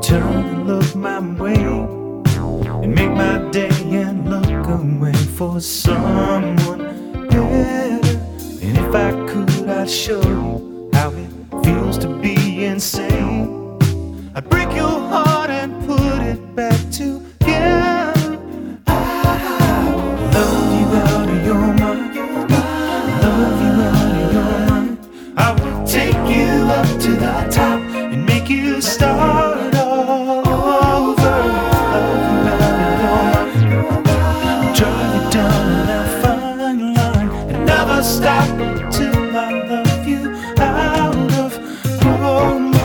turn and look my way and make my day and look away for someone better. And if I could, I'd show you how it feels to be insane. I'd break your heart and put it back together. I love you out of your mind. Love you out of your mind. I will take you up to the top and make you start all over. Love you out of your mind. Drive you down that fine line and never stop till I love you out of your mind.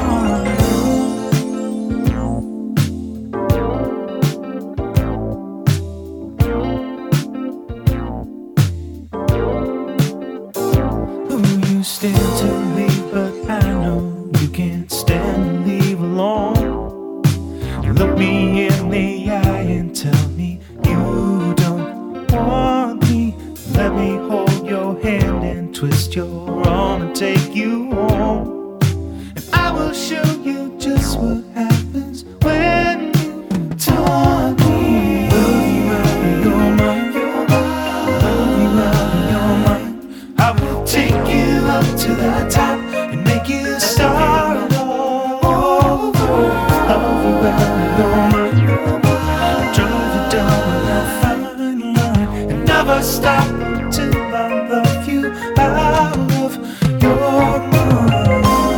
You stand to leave, but I know you can't stand to leave alone. You look me in the eye and tell me you don't want me. Let me hold your hand and twist your arm and take you home. And I will show you just what happens when you taunt me. Love you out of your mind. Love you out of your mind. I will take you up to the top and make you start all over. Love you out of your mind. Drive you down that fine line and never stop till I love you out of your mind.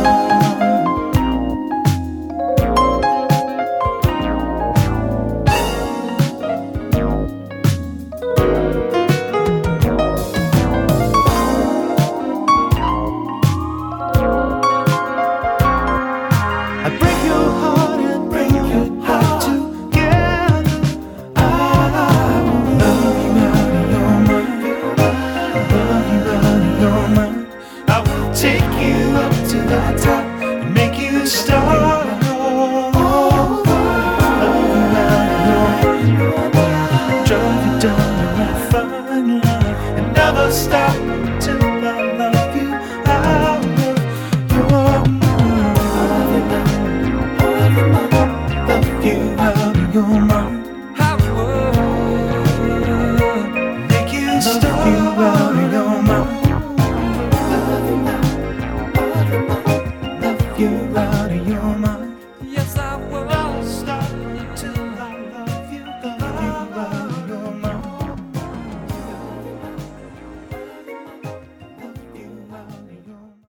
I break your heart and bring your heart together. I will love you out of your mind. Love you out of your mind. I will take you up to the top and make you start all over. Love you out of your mind. Drive you down that fine line and never stop till I love you out of your mind. Love you out of your mind.